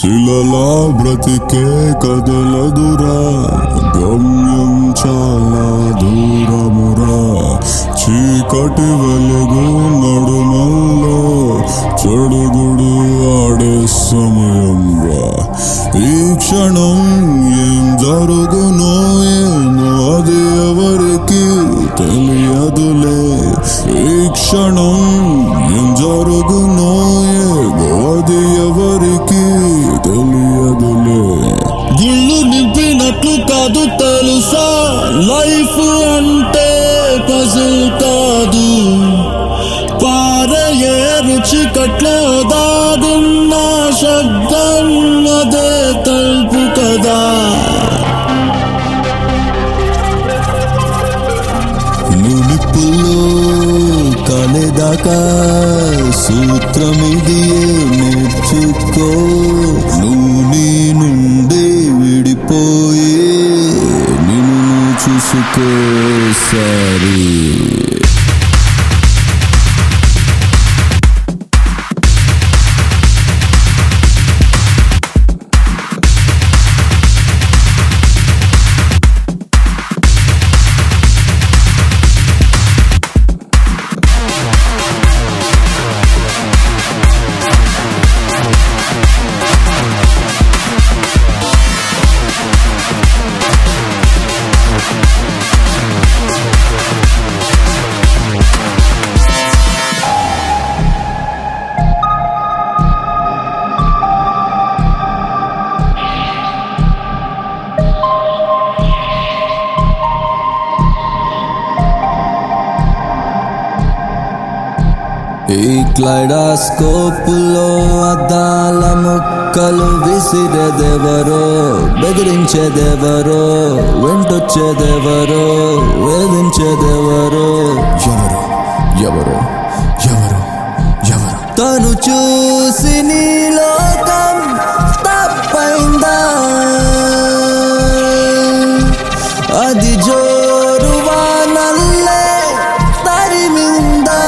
శిలలా బ్రతికే కదలదురా, గమ్యం చాలా దూరమురా. చీకటి వెలుగు నడుమల్లో చెడుగుడు ఆడే సమయం రా. ఈ క్షణం ఏం జరుగునో ఏమో అది ఎవరికి తెలియదులే. ఈ క్షణం ఏం జరుగునో ఏమో అది ఎవరికి తెలియదులే. గిళ్ళు నింపినట్లు కాదు తెలుసా, లైఫ్ అంటే పజిల్ కాదు. పారయే రుచి కట్లో దాగున్న శబ్దం అదే తలుపు కదా. నిప్పుల్లో కాలేదాకా సూత్రమిదియే నేర్చుకో. నువ్వు నీ నుండి విడిపోయి నిన్ను చూసుకో సారి. ఈ క్లైడాస్కోపులో అద్దాల ముక్కలు విసిరేదెవరో, బెదిరించేదెవరో, వెంటొచ్చేదెవరో, వేధించేదెవరో. ఎవరు ఎవరు ఎవరు ఎవరు? తను చూసి నీ లోకం తప్పైందా, అది జోరువా నల్లే తరిమిందా.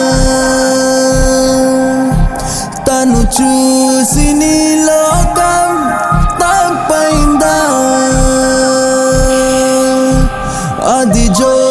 తను చూసి నీ లోకం తప్పైందా, అది జో